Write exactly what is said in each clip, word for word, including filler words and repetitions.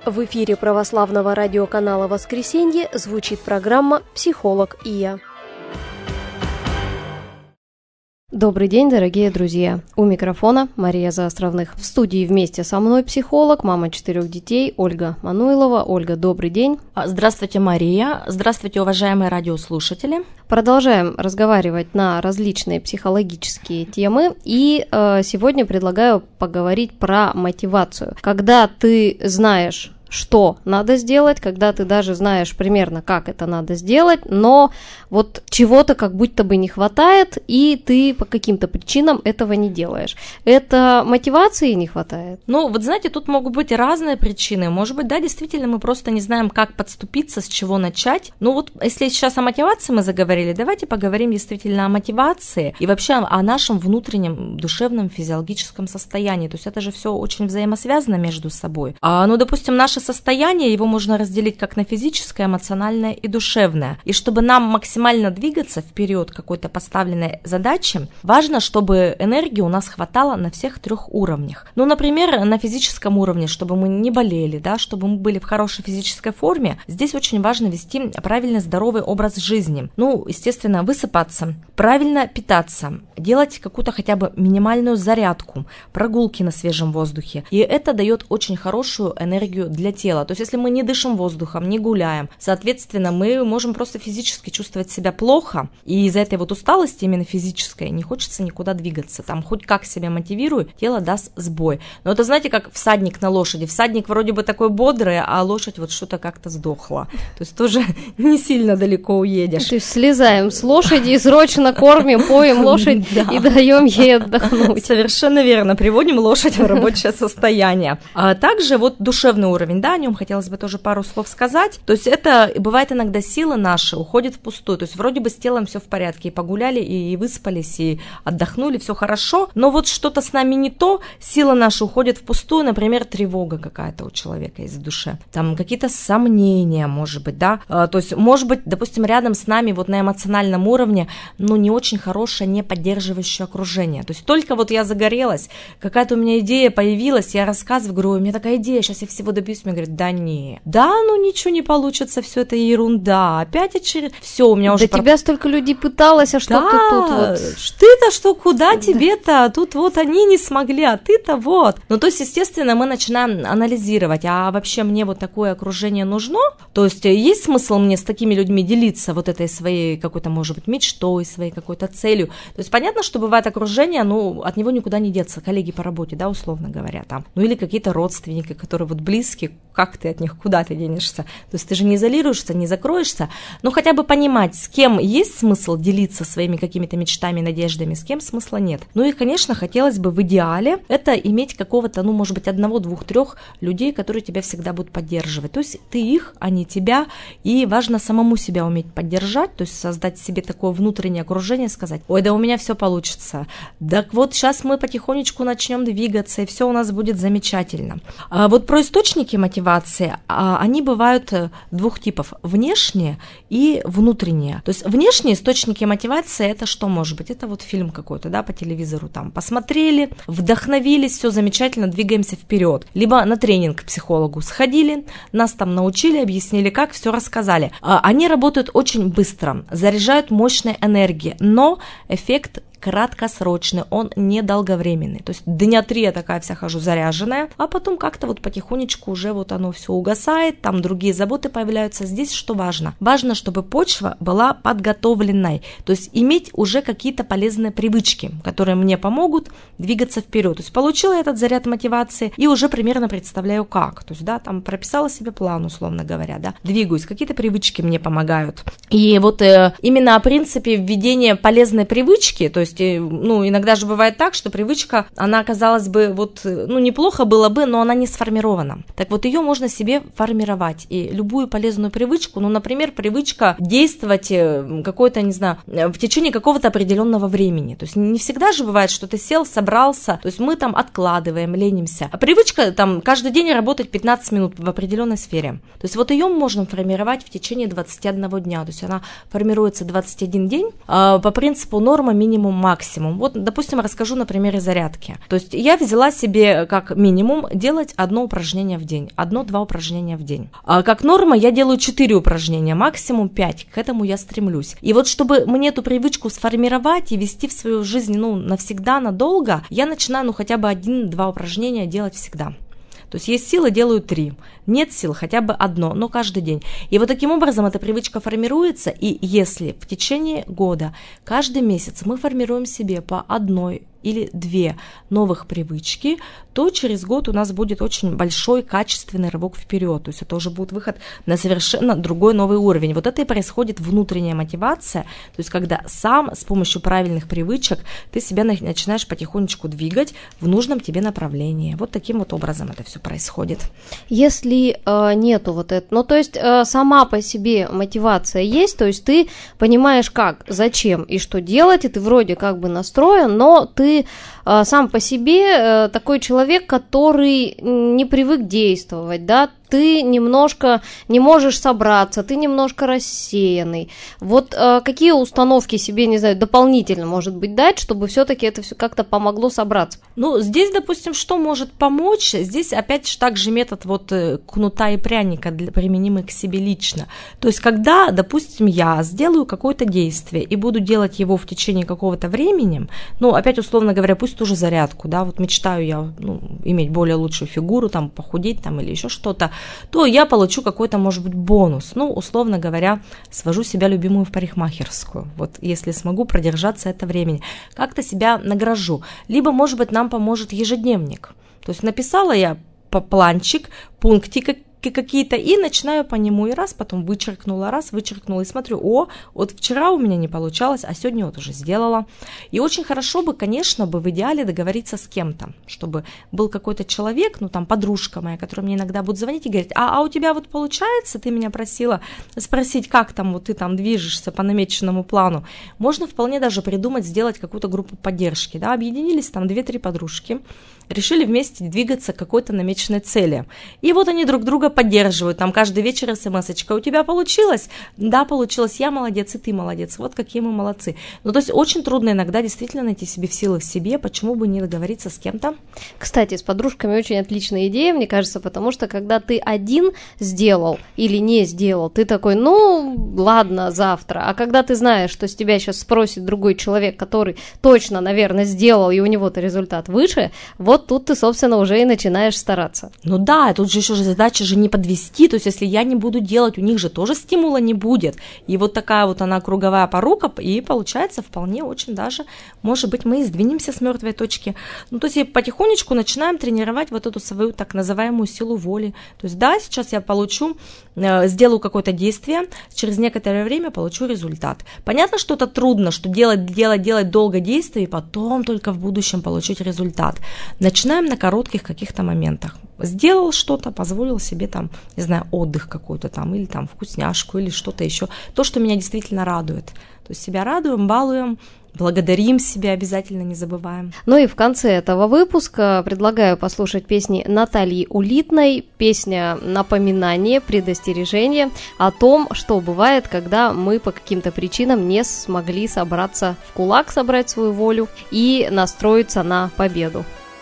В эфире православного радиоканала «Воскресенье» звучит программа «Психолог и я». Добрый день, дорогие друзья! У микрофона Мария Заостровных. В студии вместе со мной психолог, мама четырех детей Ольга Мануйлова. Ольга, добрый день! Здравствуйте, Мария! Здравствуйте, уважаемые радиослушатели! Продолжаем разговаривать на различные психологические темы, и э, сегодня предлагаю поговорить про мотивацию. Когда ты знаешь, что надо сделать, когда ты даже знаешь примерно, как это надо сделать, но вот чего-то как будто бы не хватает, и ты по каким-то причинам этого не делаешь. Это мотивации не хватает? Ну, вот знаете, тут могут быть разные причины. Может быть, да, действительно, мы просто не знаем, как подступиться, с чего начать. Ну вот, если сейчас о мотивации мы заговорили, давайте поговорим действительно о мотивации и вообще о нашем внутреннем душевном физиологическом состоянии. То есть это же все очень взаимосвязано между собой. А, ну, допустим, наше состояние, его можно разделить как на физическое, эмоциональное и душевное. И чтобы нам максимально двигаться вперед к какой-то поставленной задаче, важно, чтобы энергии у нас хватало на всех трех уровнях. Ну, например, на физическом уровне, чтобы мы не болели, да, чтобы мы были в хорошей физической форме, здесь очень важно вести правильный здоровый образ жизни. Ну, естественно, высыпаться, правильно питаться, делать какую-то хотя бы минимальную зарядку, прогулки на свежем воздухе. И это дает очень хорошую энергию для тела. То есть, если мы не дышим воздухом, не гуляем, соответственно, мы можем просто физически чувствовать себя плохо, и из-за этой вот усталости, именно физической, не хочется никуда двигаться. Там хоть как себя мотивирую, тело даст сбой. Но это, знаете, как всадник на лошади. Всадник вроде бы такой бодрый, а лошадь вот что-то как-то сдохла. То есть тоже не сильно далеко уедешь. То есть слезаем с лошади, срочно кормим, поем лошадь и даем ей отдохнуть. Совершенно верно, приводим лошадь в рабочее состояние. А также вот душевный уровень, да, о нем хотелось бы тоже пару слов сказать. То есть это бывает иногда силы наши уходят впустую. То есть вроде бы с телом все в порядке, и погуляли, и выспались, и отдохнули, все хорошо, но вот что-то с нами не то, сила наша уходит впустую, например, тревога какая-то у человека есть в душе, там какие-то сомнения, может быть, да, а, то есть, может быть, допустим, рядом с нами вот на эмоциональном уровне, ну, не очень хорошее, не поддерживающее окружение. То есть только вот я загорелась, какая-то у меня идея появилась, я рассказываю, говорю, у меня такая идея, сейчас я всего добьюсь, мне говорят, да не, да, ну ничего не получится, все это ерунда, опять очередь, все, у меня уже... Да про... тебя столько людей пыталось, а что да, ты тут вот... ты-то что, куда да. тебе-то, тут вот они не смогли, а ты-то вот. Ну, то есть, естественно, мы начинаем анализировать, а вообще мне вот такое окружение нужно? То есть, есть смысл мне с такими людьми делиться вот этой своей какой-то, может быть, мечтой, своей какой-то целью? То есть, понятно, что бывает окружение, ну, от него никуда не деться, коллеги по работе, да, условно говоря, там, ну, или какие-то родственники, которые вот близкие, как ты от них, куда ты денешься? То есть, ты же не изолируешься, не закроешься, но хотя бы понимать, с кем есть смысл делиться своими какими-то мечтами, надеждами, с кем смысла нет. Ну и, конечно, хотелось бы в идеале это иметь какого-то, ну, может быть, одного, двух, трех людей, которые тебя всегда будут поддерживать. То есть ты их, а не тебя, и важно самому себя уметь поддержать, то есть создать себе такое внутреннее окружение, сказать, ой, да у меня все получится, так вот сейчас мы потихонечку начнем двигаться, и все у нас будет замечательно. А вот про источники мотивации, они бывают двух типов, внешние и внутренние. То есть внешние источники мотивации, это что может быть? Это вот фильм какой-то, да, по телевизору там посмотрели, вдохновились, все замечательно, двигаемся вперед. Либо на тренинг к психологу сходили, нас там научили, объяснили как, все рассказали. Они работают очень быстро, заряжают мощной энергией, но эффект краткосрочный, он недолговременный. То есть дня три я такая вся хожу заряженная, а потом как-то вот потихонечку уже вот оно все угасает, там другие заботы появляются. Здесь что важно? Важно, чтобы почва была подготовленной, то есть иметь уже какие-то полезные привычки, которые мне помогут двигаться вперед. То есть получила я этот заряд мотивации и уже примерно представляю как. То есть, да, там прописала себе план, условно говоря, да, двигаюсь, какие-то привычки мне помогают. И вот э, именно о принципе введения полезной привычки, то есть есть, ну, иногда же бывает так, что привычка, она, казалось бы, вот, ну, неплохо было бы, но она не сформирована. Так вот, ее можно себе формировать. И любую полезную привычку, ну, например, привычка действовать какой-то, не знаю, в течение какого-то определенного времени. То есть не всегда же бывает, что ты сел, собрался, то есть мы там откладываем, ленимся. А привычка там каждый день работать пятнадцать минут в определенной сфере. То есть вот ее можно формировать в течение двадцати одного дня. То есть она формируется двадцать один день по принципу норма, минимум, максимум. Вот, допустим, расскажу на примере зарядки. То есть я взяла себе как минимум делать одно упражнение в день, одно-два упражнения в день. А как норма я делаю четыре упражнения, максимум пять, к этому я стремлюсь. И вот чтобы мне эту привычку сформировать и вести в свою жизнь, ну, навсегда, надолго, я начинаю, ну, хотя бы один-два упражнения делать всегда. То есть есть силы, делаю три, нет сил, хотя бы одно, но каждый день. И вот таким образом эта привычка формируется, и если в течение года, каждый месяц мы формируем себе по одной или две новых привычки, то через год у нас будет очень большой качественный рывок вперед. То есть это уже будет выход на совершенно другой новый уровень. Вот это и происходит внутренняя мотивация, то есть когда сам с помощью правильных привычек ты себя начинаешь потихонечку двигать в нужном тебе направлении. Вот таким вот образом это все происходит. Если э, нету вот этого, ну то есть э, сама по себе мотивация есть, то есть ты понимаешь как, зачем и что делать, и ты вроде как бы настроен, но ты э, сам по себе э, такой человек, который не привык действовать, да, ты немножко не можешь собраться, ты немножко рассеянный. Вот э, какие установки себе, не знаю, дополнительно, может быть, дать, чтобы все-таки это все как-то помогло собраться? Ну, здесь, допустим, что может помочь? Здесь опять же также метод вот кнута и пряника, для, применимый к себе лично. То есть, когда, допустим, я сделаю какое-то действие и буду делать его в течение какого-то времени, ну, опять условно говоря, пусть ту же зарядку, да, вот мечтаю я, ну, иметь более лучшую фигуру, там, похудеть там или еще что-то, то я получу какой-то, может быть, бонус. Ну, условно говоря, свожу себя любимую в парикмахерскую. Вот если смогу продержаться это времени, как-то себя награжу. Либо, может быть, нам поможет ежедневник. То есть написала я планчик, пунктик какие-то, и начинаю по нему, и раз, потом вычеркнула, раз, вычеркнула, и смотрю, о, вот вчера у меня не получалось, а сегодня вот уже сделала. И очень хорошо бы, конечно, бы в идеале договориться с кем-то, чтобы был какой-то человек, ну там подружка моя, которая мне иногда будет звонить и говорить, а, а у тебя вот получается, ты меня просила спросить, как там вот ты там движешься по намеченному плану. Можно вполне даже придумать, сделать какую-то группу поддержки, да, объединились там две-три подружки, решили вместе двигаться к какой-то намеченной цели. И вот они друг друга поддерживают. Там каждый вечер смс-очка. У тебя получилось? Да, получилось. Я молодец, и ты молодец. Вот какие мы молодцы. Ну, то есть очень трудно иногда действительно найти себе в силах в себе. Почему бы не договориться с кем-то? Кстати, с подружками очень отличная идея, мне кажется, потому что когда ты один сделал или не сделал, ты такой, ну, ладно, завтра. А когда ты знаешь, что с тебя сейчас спросит другой человек, который точно, наверное, сделал, и у него-то результат выше, вот тут ты, собственно, уже и начинаешь стараться. Ну да, тут же еще же задача же не подвести, то есть если я не буду делать, у них же тоже стимула не будет. И вот такая вот она круговая порука, и получается вполне очень даже, может быть, мы и сдвинемся с мертвой точки. Ну то есть и потихонечку начинаем тренировать вот эту свою так называемую силу воли. То есть да, сейчас я получу, э, сделаю какое-то действие, через некоторое время получу результат. Понятно, что это трудно, что делать, делать, делать долго действия, и потом только в будущем получить результат. Начинаем на коротких каких-то моментах. Сделал что-то, позволил себе там, не знаю, отдых какой-то там, или там вкусняшку, или что-то еще. То, что меня действительно радует. То есть себя радуем, балуем, благодарим себя, обязательно не забываем. Ну и в конце этого выпуска предлагаю послушать песни Натальи Улитной. Песня «Напоминание», «Предостережение» о том, что бывает, когда мы по каким-то причинам не смогли собраться в кулак, собрать свою волю и настроиться на победу.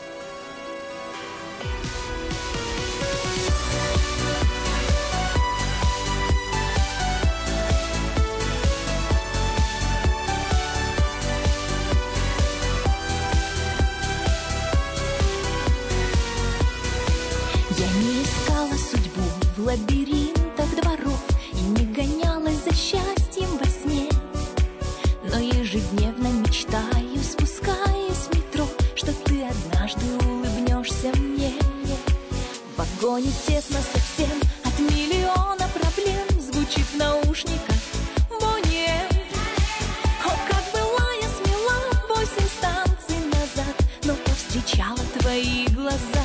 В лабиринтах дворов и не гонялась за счастьем во сне, но ежедневно мечтаю, спускаясь в метро, что ты однажды улыбнешься мне. В вагоне тесно совсем, от миллиона проблем звучит в наушниках Бонни. О, как была я смела восемь станций назад, но повстречала твои глаза.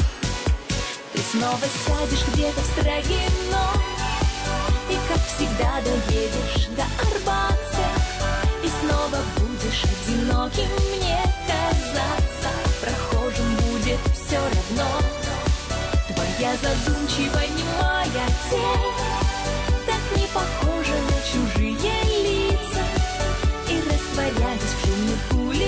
Снова сядешь где-то в Строгино и, как всегда, доедешь до Арбата. И снова будешь одиноким мне казаться. Прохожим будет все равно. Твоя задумчивая немая тень так не похожа на чужие лица. И растворяясь в шумных улицах,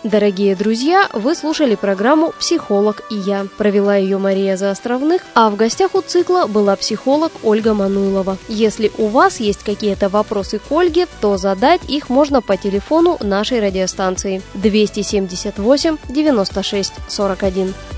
Дорогие друзья, вы слушали программу «Психолог и я». Провела ее Мария Заостровных, а в гостях у цикла была психолог Ольга Мануйлова. Если у вас есть какие-то вопросы к Ольге, то задать их можно по телефону нашей радиостанции двести семьдесят восемь девяносто шесть сорок один.